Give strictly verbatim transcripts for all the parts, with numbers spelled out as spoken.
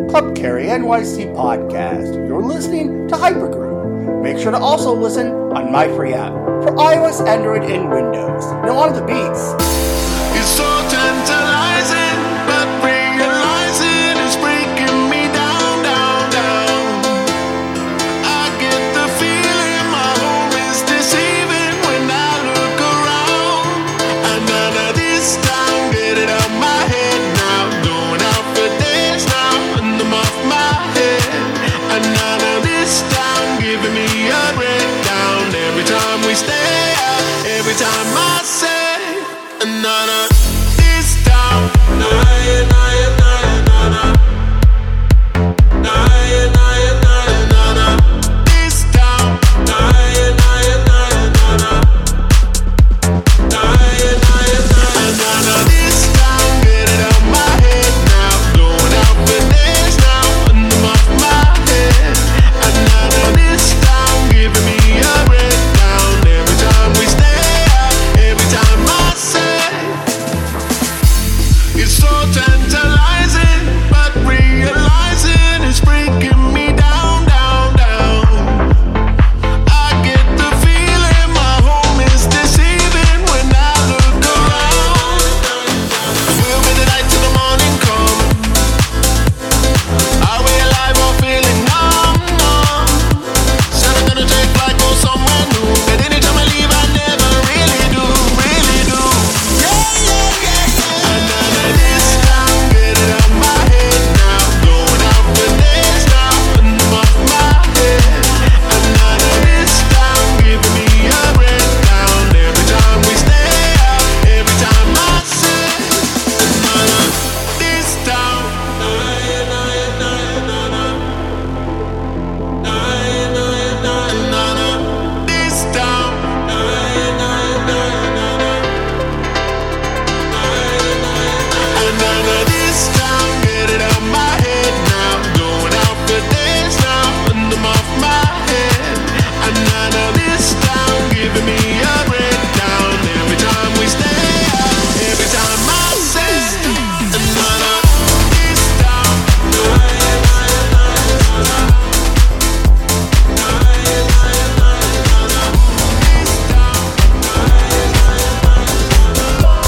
Club Carry N Y C podcast. You're listening to Hypergroup. Make sure to also listen on My Free app for iOS, Android, and Windows. Now on to the beats. It's so tantalizing, but realizing it's breaking me down, down, down. I get the feeling my home is deceiving when I look around. And none of this time, get it out my head now. Going out for days now, and I'm off my head. And none of this time, giving me a breakdown. Every time we stay out, every time I say, and none of this time, nah, yeah, nah, yeah, nah, yeah, nah, nah. Nah, yeah, nah, yeah, nah, yeah, nah, nah. This time, nah, yeah, nah, yeah, nah, yeah, nah, nah. Nah, yeah, nah, yeah, nah, yeah, nah, nah. This time, get it out my head now. Going out for days now, and I'm off my head. And none of this time, giving me a breakdown. Every time we stay out, every time I say, it's so tantalizing, but realizing it's breaking me down, down, down. I get the feeling my home is deceiving when I look around. We'll be the night till the morning come. Are we alive or feeling numb, numb? Said I'm gonna take flight, go somewhere new, but anytime I leave I never really do, really do. Yeah, yeah, yeah, yeah. And none of this time, get it out my head now. Going out for days now, and I'm off my head. And none of this time, giving me a breakdown. Every time we stay out, every time I say, and none of this time, nah, yeah, nah, yeah, nah, yeah, nah, nah. Nah, yeah, nah, yeah, nah, yeah, nah, nah. This time, nah, yeah, nah, yeah, nah, yeah, nah, nah. And none of this time, get it out my head now. Going out for days now, and I'm off my head. And none of this time, giving me a breakdown. Every time we stay out, every time I say, and none of this time, nah, yeah, nah, yeah, nah, yeah, nah, nah. Nah, yeah, nah, yeah, nah, yeah, nah, nah. This time, nah, yeah, nah, yeah, nah, yeah, nah, nah.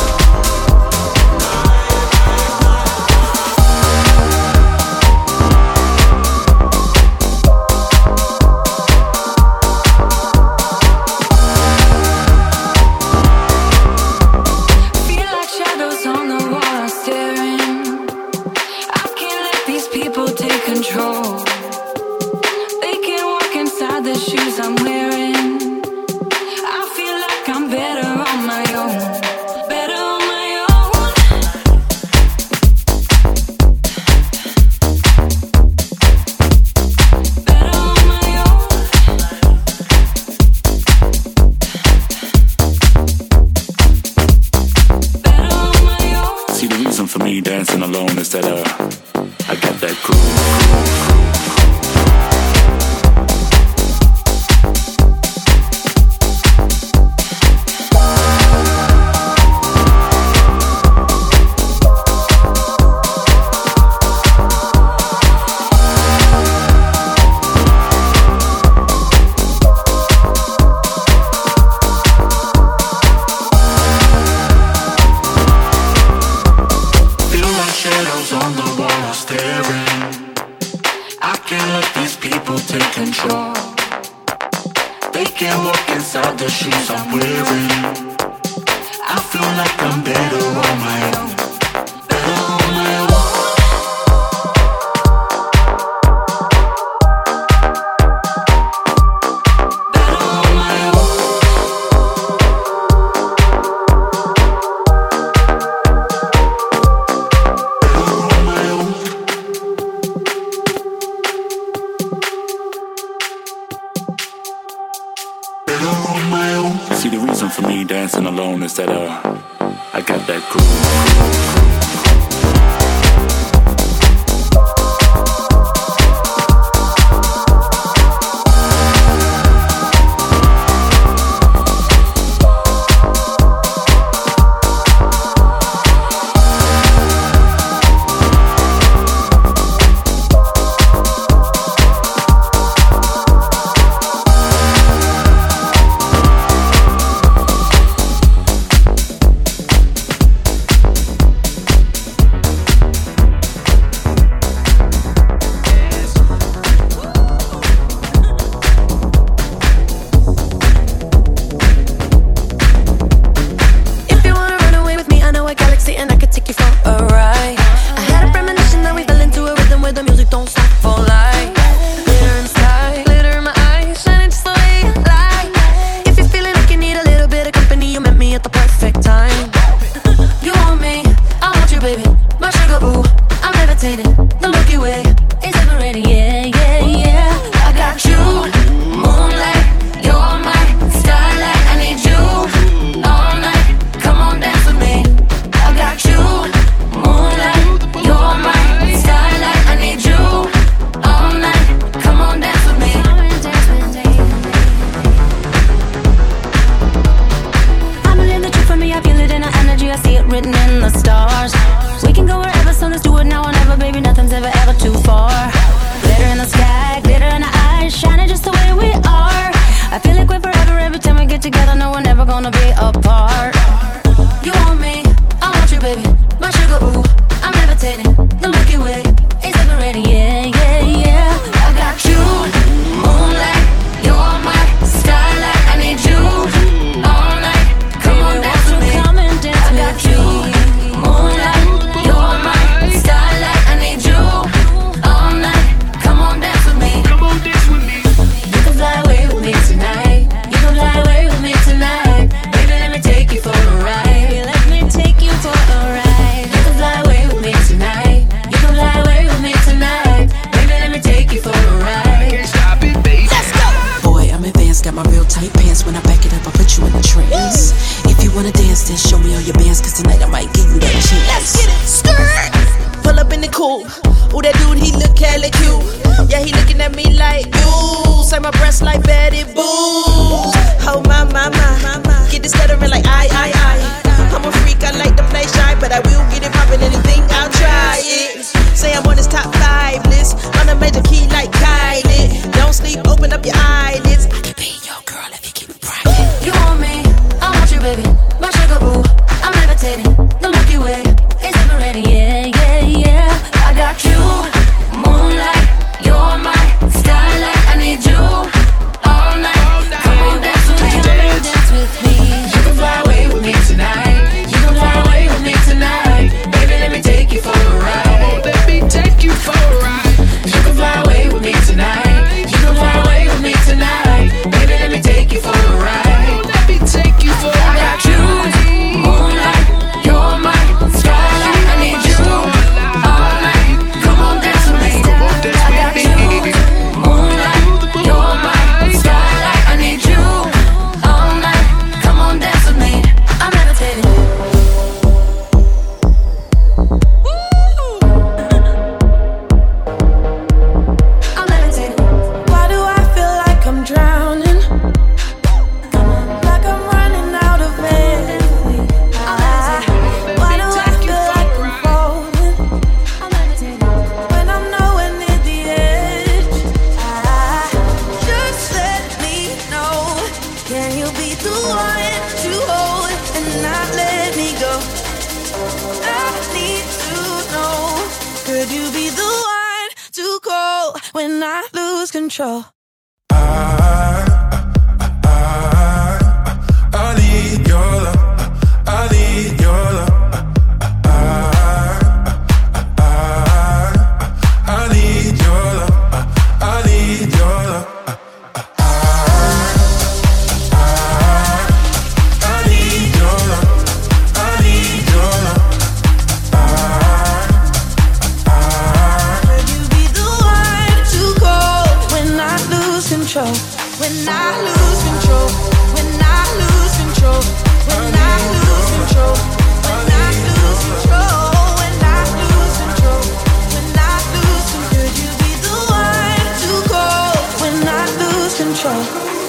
Feel like shadows on the wall are staring. I can't let these people take control. They can't walk inside the shoes I'm wearing. I feel like I'm better on my own. Better on my own. Better on my own. Better on my own. See, the reason for me dancing alone is that uh, I got that groove. Feel like shadows on the wall are staring. I can't let these people take control. They can't walk inside the shoes I'm wearing. I feel like I'm better on my own. Better on my own. Better on my own. Better on my own. Better on my own. See, the reason for me dancing alone is that uh, I got that groove. wanna be apart. You want me, I want you, baby. My sugar, ooh, I'm levitating. The Milky Way is separating, yeah, yeah, yeah. I got you, moonlight. You're my starlight. I need you all night. Come on, dance with me. I got you, moonlight. You're my starlight. I need you all night. Come on, dance with me. Come on, dance with me. You can fly away with me tonight. You can fly away with me tonight. Baby, let me take you for a ride. Let me take you for a ride. You can fly away with me tonight. You can fly away with me tonight. Baby, let me take you for a ride. Can't stop it, baby. Let's go. Boy, I'm advanced, got my real tight pants. When I back it up, I put you in a trance. If you wanna dance, then show me all your bands, cause tonight I might give you that chance. Let's get it. Skirt. Pull up in the coupe. Ooh, that dude, he look hella cute. Yeah, he looking at me like, ooh, say my breasts like Betty Boo. Oh, my, my, my. Get this stuttering like I, I, I. I'm a freak, I like to play shy, but I will get it poppin', anything, I'll try it. Say I'm on this top five list, on a major key like Kylie. Don't sleep, open up your eyelids. I can be your girl if you keep it private. You want me, I want you, baby. My sugar, ooh, I'm levitating. The Milky Way is separating, yeah, yeah, yeah. I got you, moonlight. You're my starlight. I need you all night. Come on, dance with me. Come on, dance with me. You can fly away with me tonight. You can fly away with me tonight. Baby, let me take you for a ride. Let me take you for a ride. You can fly away with me tonight. You can fly away with me tonight. Baby, let me take you for a ride. Let me take you for a I ride. got you, moonlight. You're my starlight. I need you all night. Come on, dance with me. I got you, moonlight. You're my starlight. I need you all night. Come on, dance with me. I'm levitating. I'm levitating. Why do I feel like I'm drowning? Like I'm running out of air. Ah, why do I feel like I'm falling I'm levitating. when I'm nowhere near the edge? Ah, just let me know. Can you be the one to hold and not let me go? I need to know. Could you be the one to call when I lose control? I need your love. I need your love. I need your love. I need your love. I need your love. I need your love. Could you be the one to call when I lose control? When I lose control. When I lose control. When I lose control. When I lose control. When I lose control. When I lose control. Could you be the one to call when I lose control?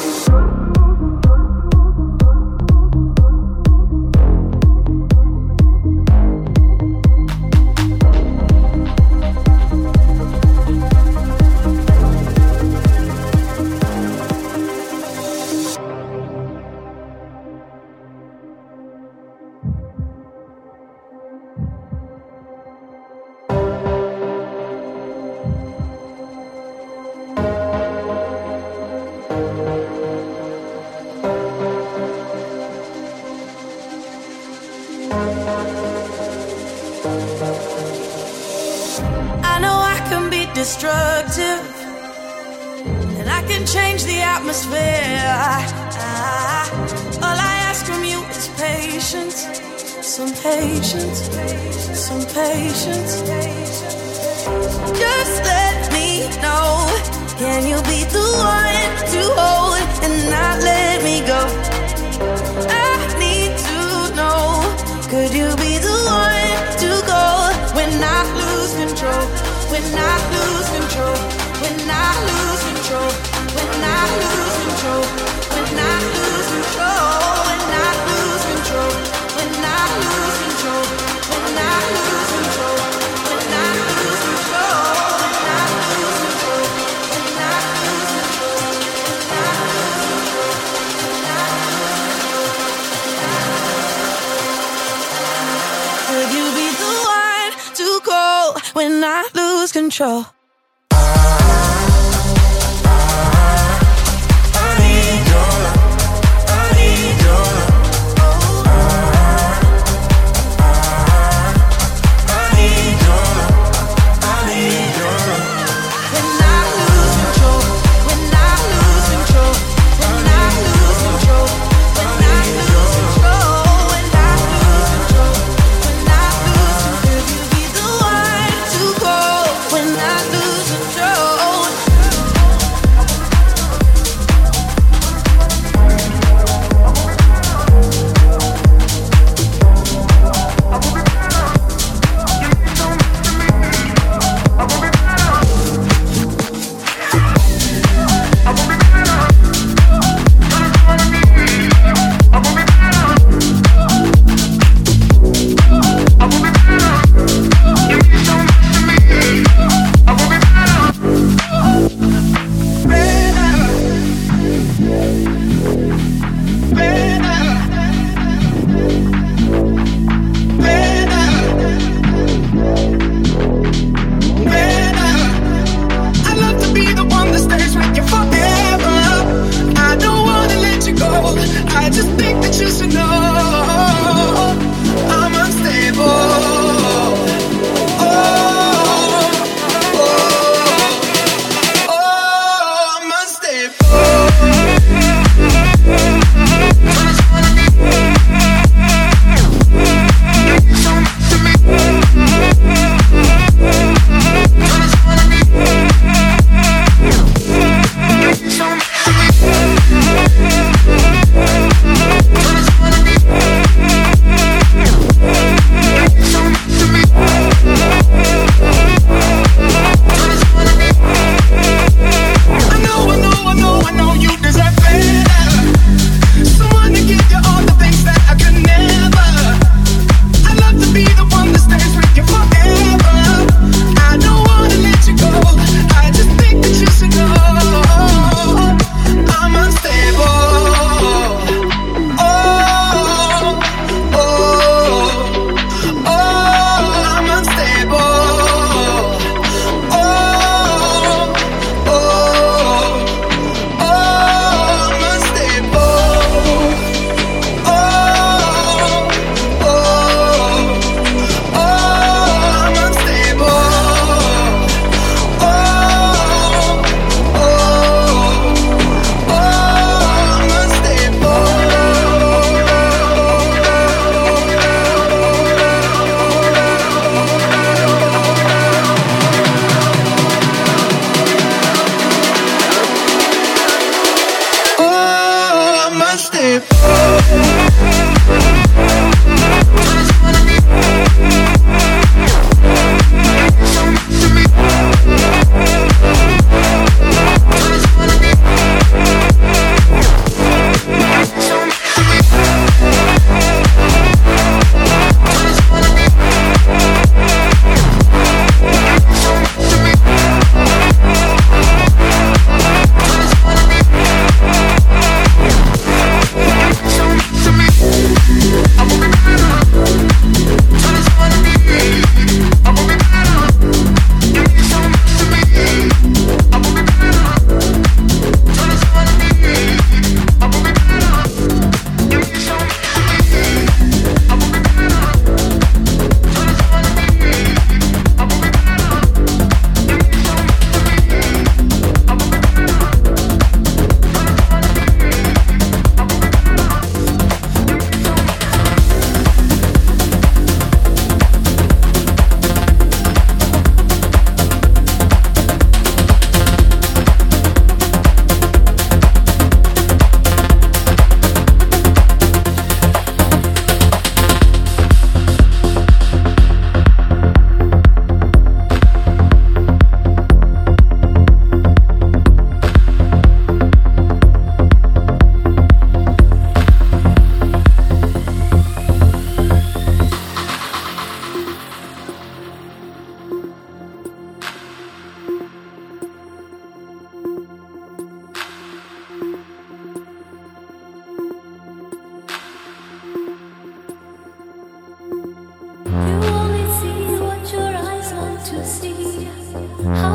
I know I can be destructive, and I can change the atmosphere. Ah, all I ask from you is patience, some patience, some patience. Just let me know. Can you be the one to hold and not let me go? I need to know. Could you be the one to go when I lose control? When I lose control? When I lose control? When I lose control? When I lose control? When I lose control? When I lose control? When I lose control? When I lose control? When I lose control? When I lose control? When I lose control? When I lose control? control. When I lose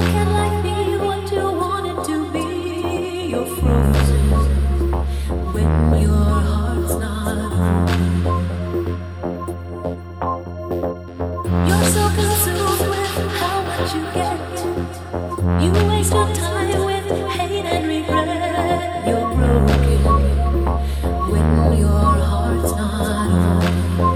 can't life be what you want it to be? You're frozen when your heart's not open. You're so consumed with how much you get. You waste your time with hate and regret. You're broken when your heart's not open.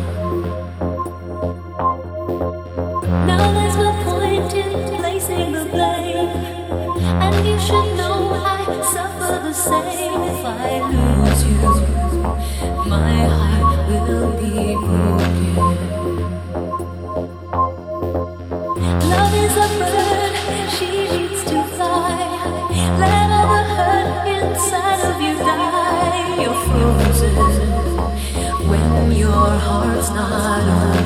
Now there's no point in placing the blame, and you should know I suffer the same. If I lose you, my heart will be broken. Love is a bird, she needs to fly. Let all the hurt inside of you die. You're frozen when your heart's not open.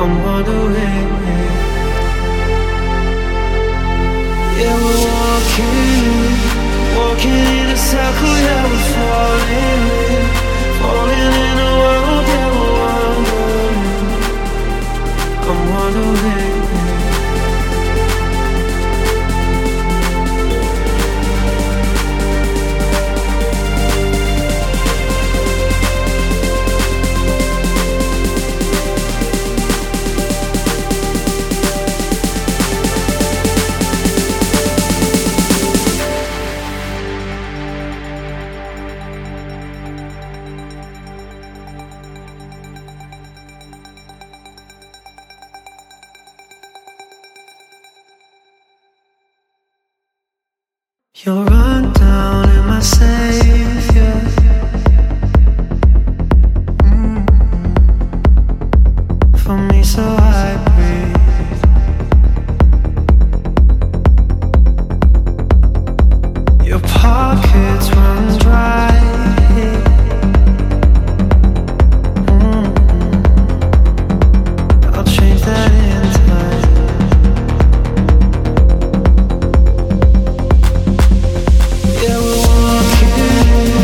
I'm wondering. Yeah, we're walking, walking in a circle. Yeah, we're falling, falling in a world. Yeah, we're wondering. I'm wondering. You're run down in my savior. Mm-hmm. For me, so I breathe. Your pockets run dry. Mm-hmm. I'll change that in time. Yeah, we're walking.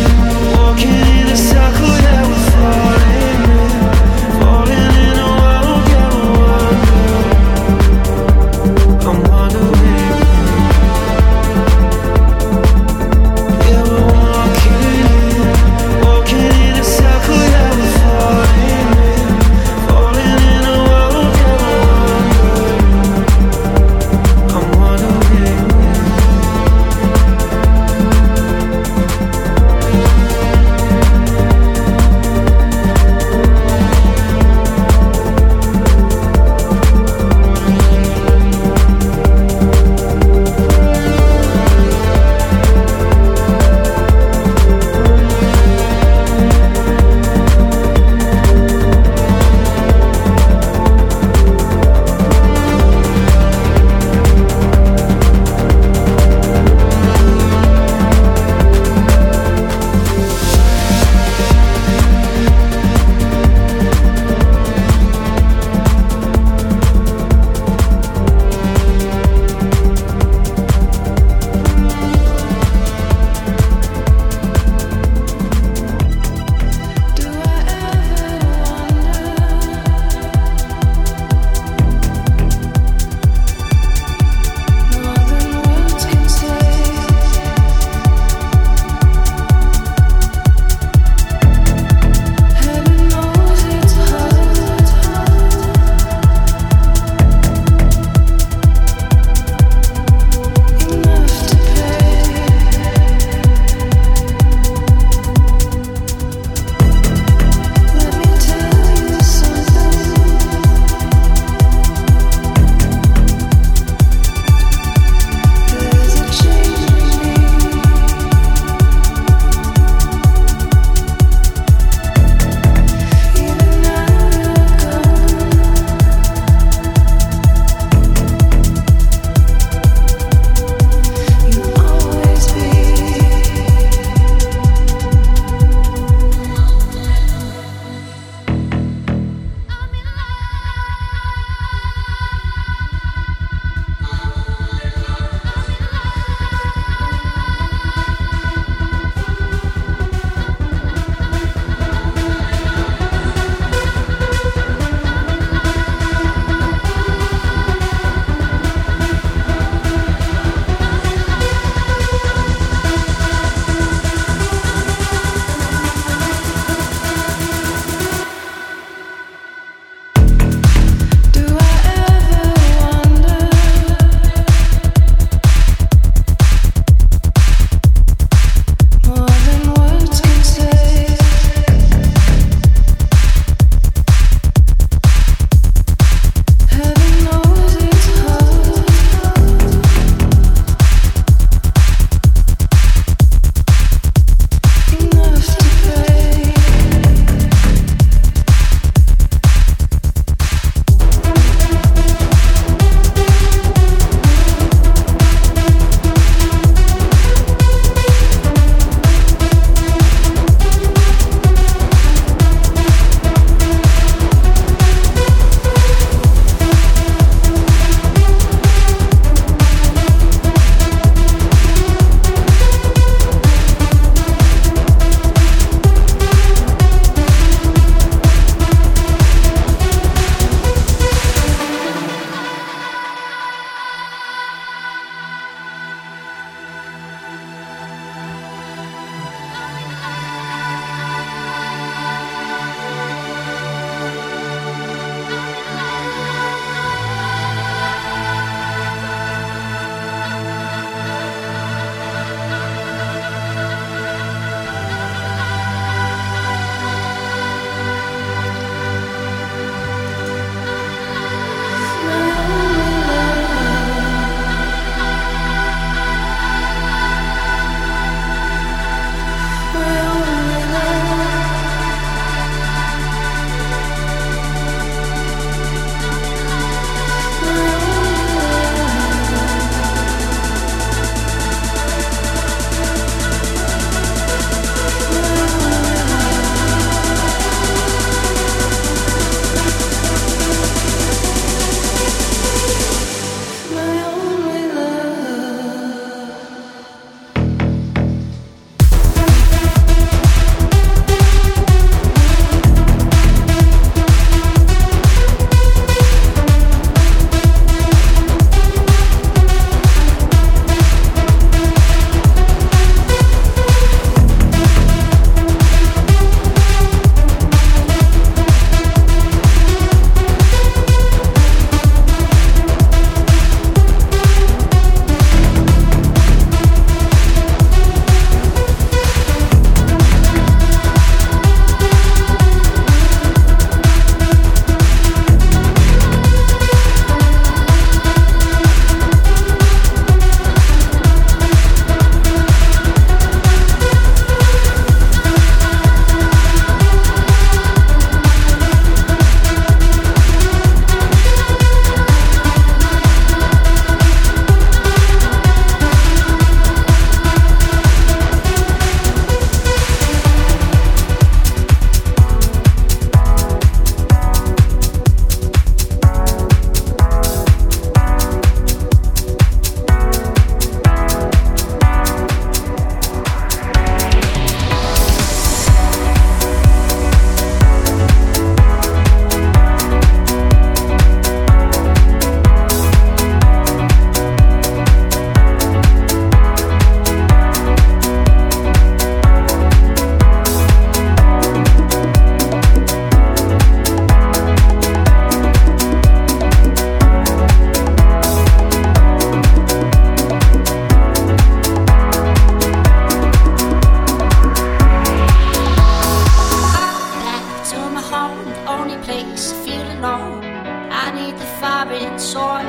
feeling old. I need the foreign soil.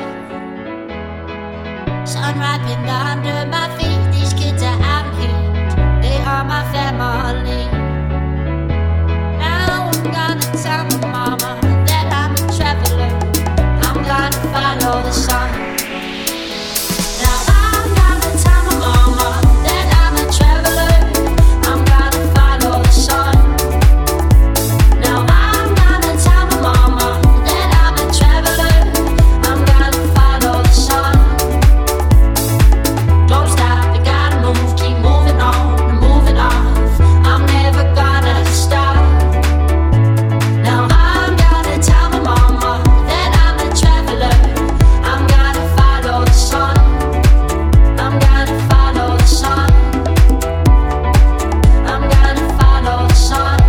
Sun ripened under my feet. These kids are out of here. They are my family. Now I'm gonna tell my mama that I'm a traveler. I'm gonna follow the sun. Now I'm gonna tell my mama that I'm a traveler. I'm gonna follow the sun. Now I'm gonna tell my mama that I'm a traveler. I'm gonna follow the sun. Don't stop, you gotta move, keep moving on, moving off. I'm never gonna stop. Now I'm gonna tell my mama that I'm a traveler. I'm gonna follow the sun. I'm gonna follow the sun. I'm gonna follow the sun.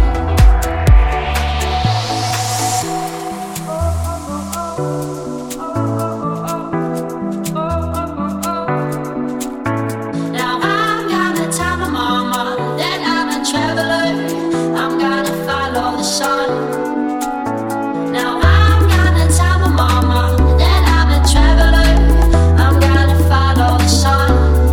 Now I'm gonna tell my mama that I'm a traveler. I'm gonna follow the sun. Now I'm gonna tell my mama that I'm a traveler. I'm gonna follow the sun.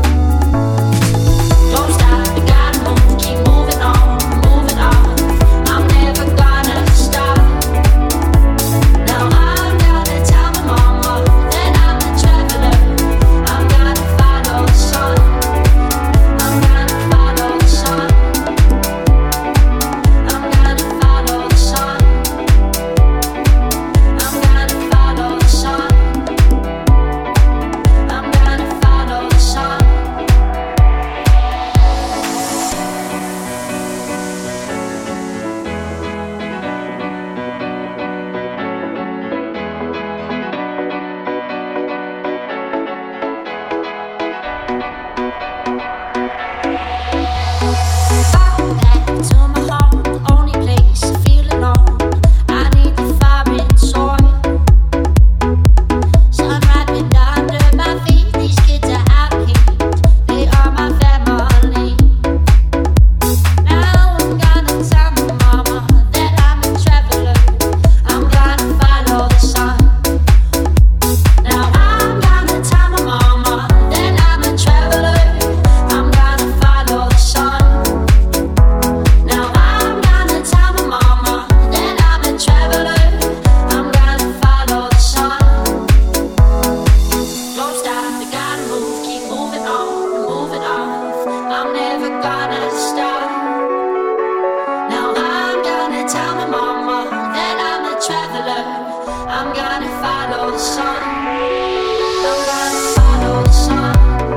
Don't stop, you gotta move, keep moving on, moving off. I'm never gonna stop. Now I'm gonna tell my mama that I'm a traveler. I'm gonna follow the sun. I'm gonna follow the sun. I'm gonna follow the sun. I'm gonna follow the sun. I'm gonna follow the sun. Back to my home, the only place I feel alone. I need the foreign soil. Sun ripened under my feet. These kids are out of here. They are my family. Now I'm gonna tell my mama that I'm a traveler. I'm gonna follow the sun. Now I'm gonna tell my mama that I'm a traveler. I'm gonna follow the sun. Now I'm gonna tell my mama that I'm a traveler. I'm gonna follow the sun. Don't stop, you gotta move, keep moving on, moving off. I'm never gonna stop. Now I'm gonna tell my mama that I'm a traveler. I'm gonna follow the sun. I'm gonna follow the sun.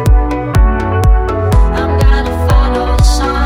I'm gonna follow the sun.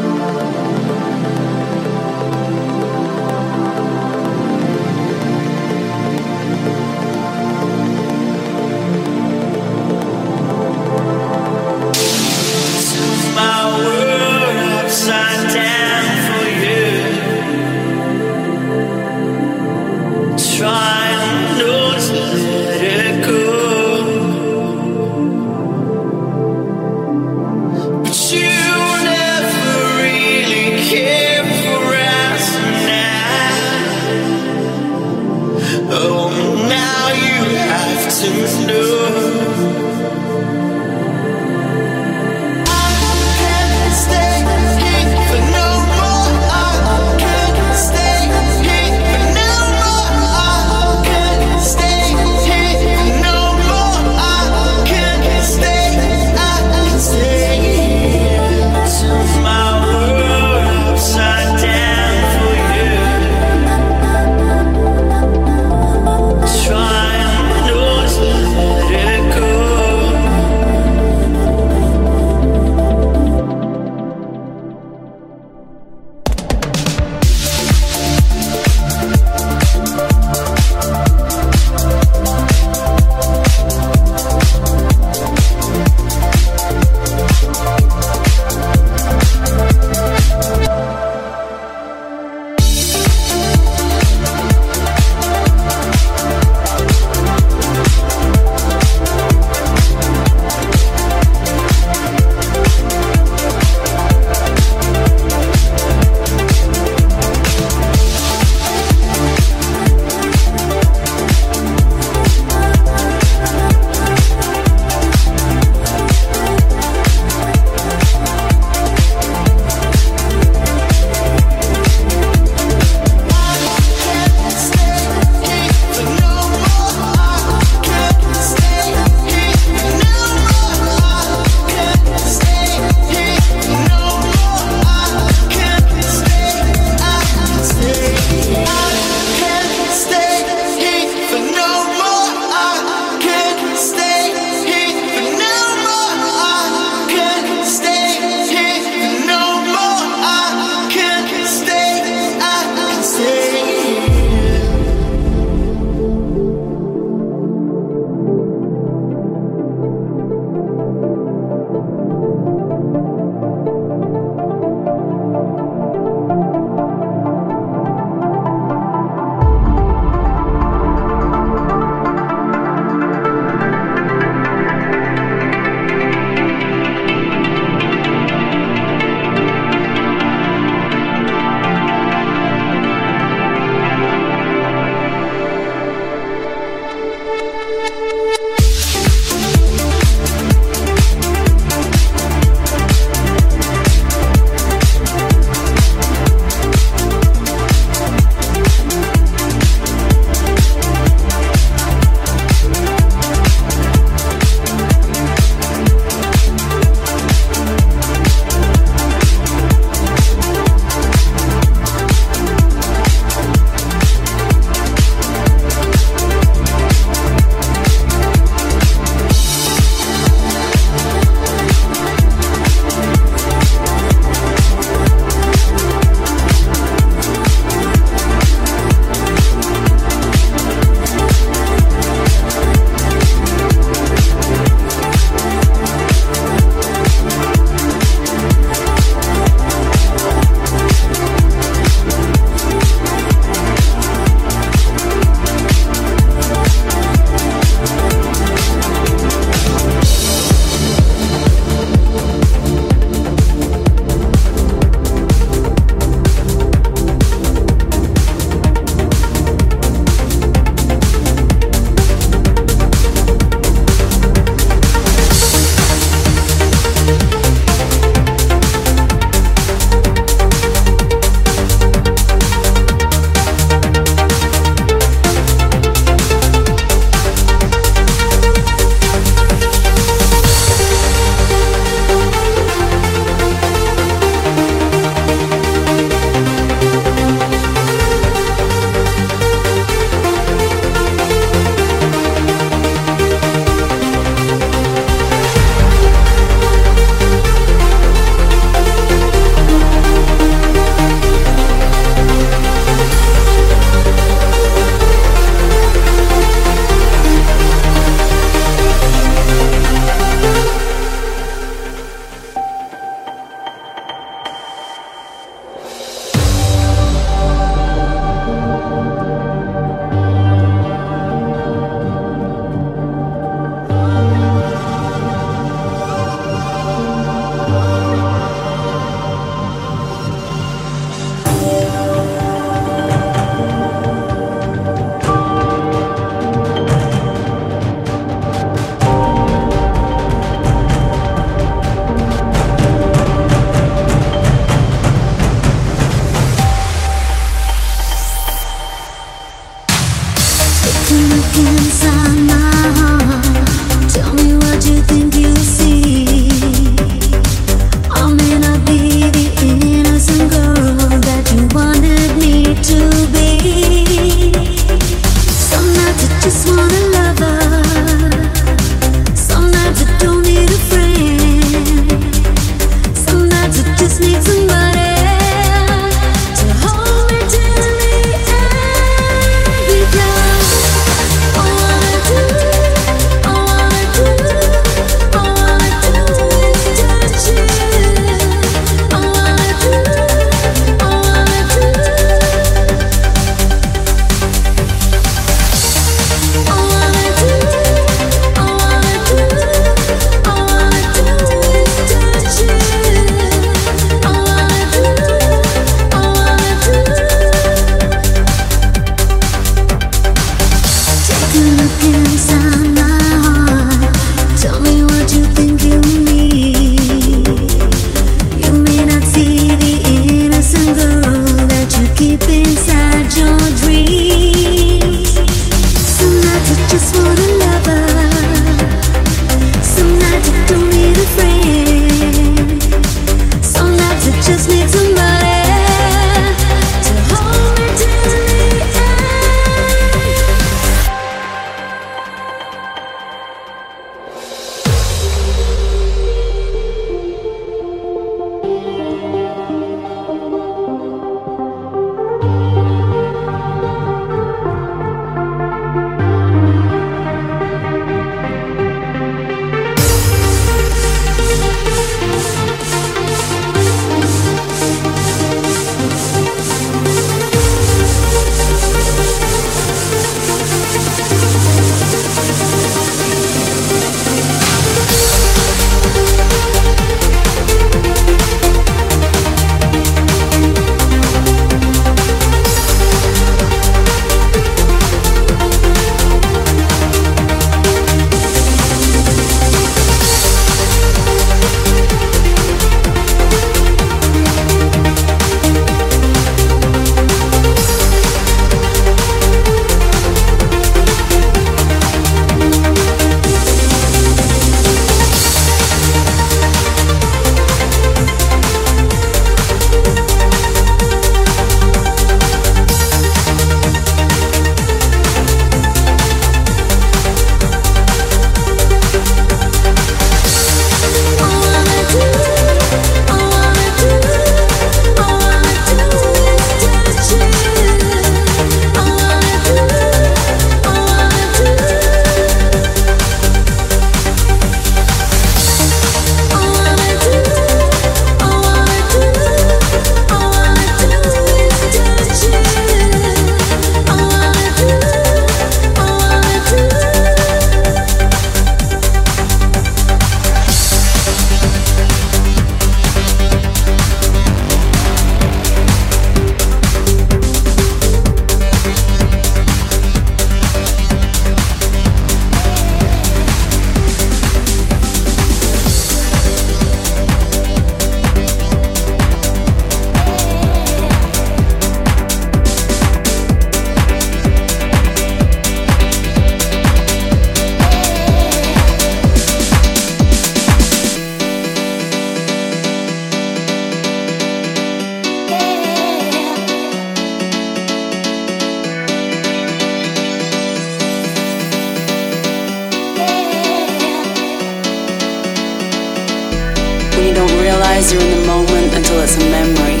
realize you're in the moment until it's a memory.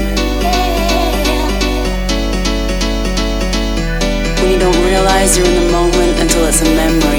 When you don't realize you're in the moment until it's a memory.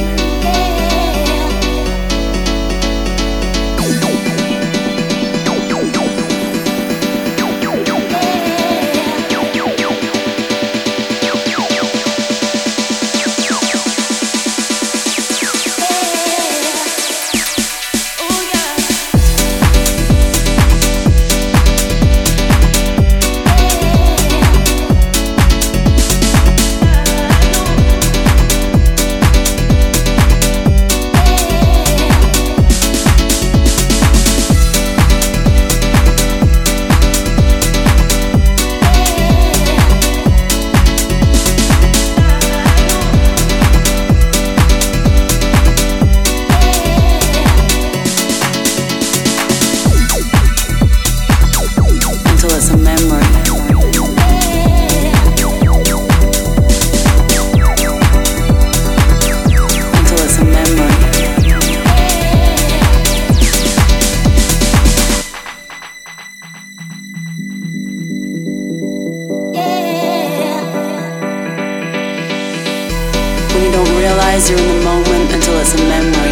You're in the moment until it's a memory.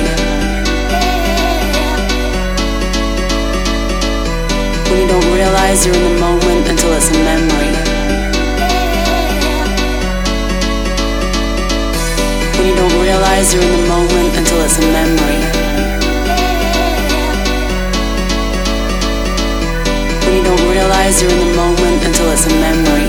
When you don't realize you're in the moment until it's a memory. When you don't realize you're in the moment until it's a memory. When you don't realize you're in the moment until it's a memory.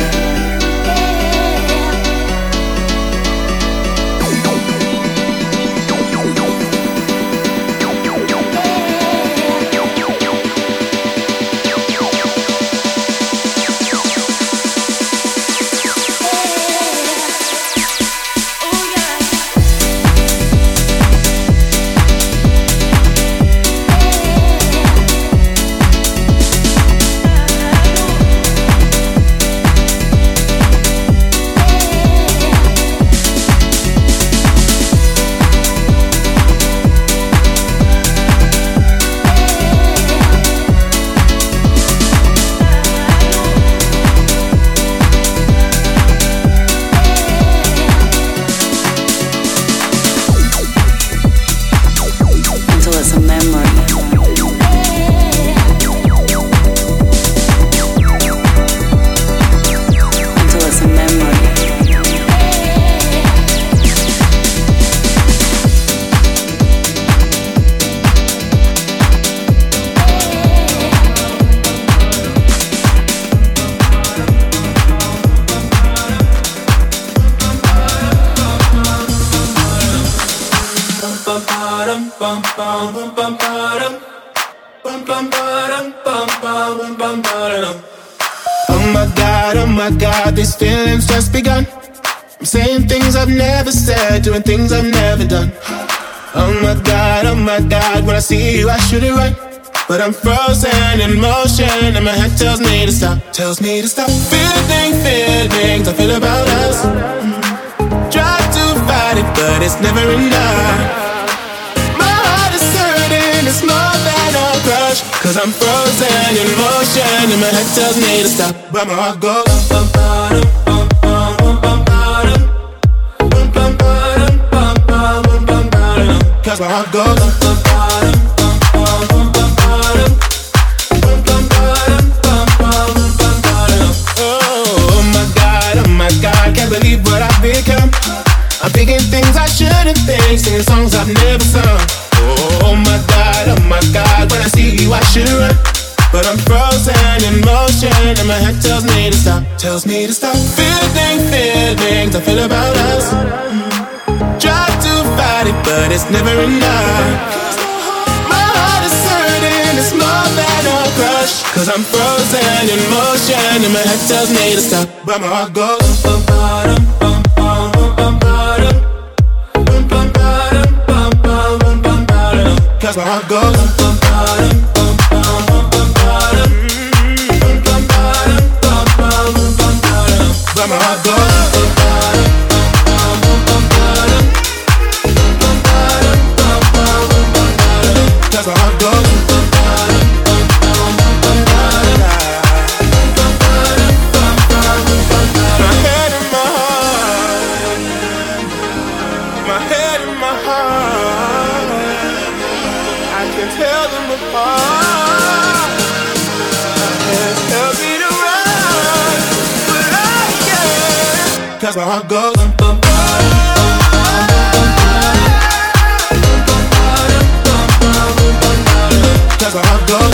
Oh my God, oh my God, these feelings just begun. I'm saying things I've never said, doing things I've never done. Oh my God, oh my God, when I see you I should it right, but I'm frozen in motion and my head tells me to stop, tells me to stop. Feeling, feelings I feel about us. Try to fight it, but it's never enough. It's more than a crush, cause I'm frozen in motion and my head tells me to stop, but my heart goes bum bum bum bum bum bum bum bum bum bum bum bum, cause my heart goes bum bum bum bum bum bum bum bum bum bum. Oh my God, oh my God, can't believe what I've become. I'm thinking things I shouldn't think, singing songs I've never sung. Oh my God, oh my God, when I see you I should run, but I'm frozen in motion and my head tells me to stop, tells me to stop. Feeling, feelings I feel about us. Try to fight it, but it's never enough. My heart is hurting, it's more than a crush, cause I'm frozen in motion and my head tells me to stop, but my heart goes bum bum bum bum bum bum bum. Cause my heart goes bum bum bum bum bum bum, but my heart goes bum bum bum bum, cause my heart goes bum bum Cause my heart goes bum, bum, bum, cause my heart goes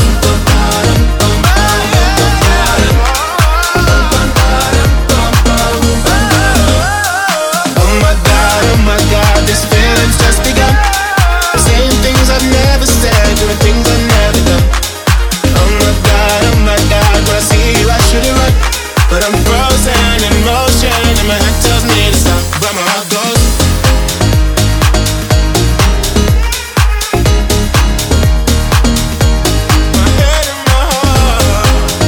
oh my God, oh my God, this feeling's just begun. Saying things I've never said, doing things I've never done. Oh my God, oh my God, when I see you I should have run, but I'm frozen in motion and my head tells me to stop, but my heart goes. My head and my heart.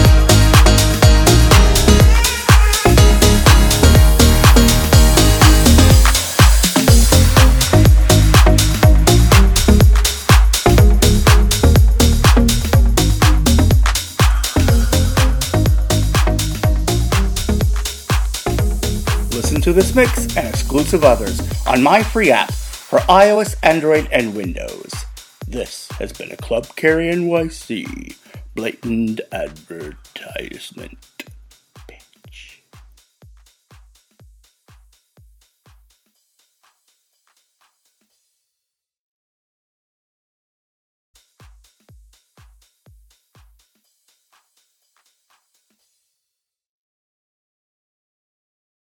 Listen to this mix and exclusive others on my free app for iOS, Android, and Windows. This has been a Club Carry N Y C blatant advertisement.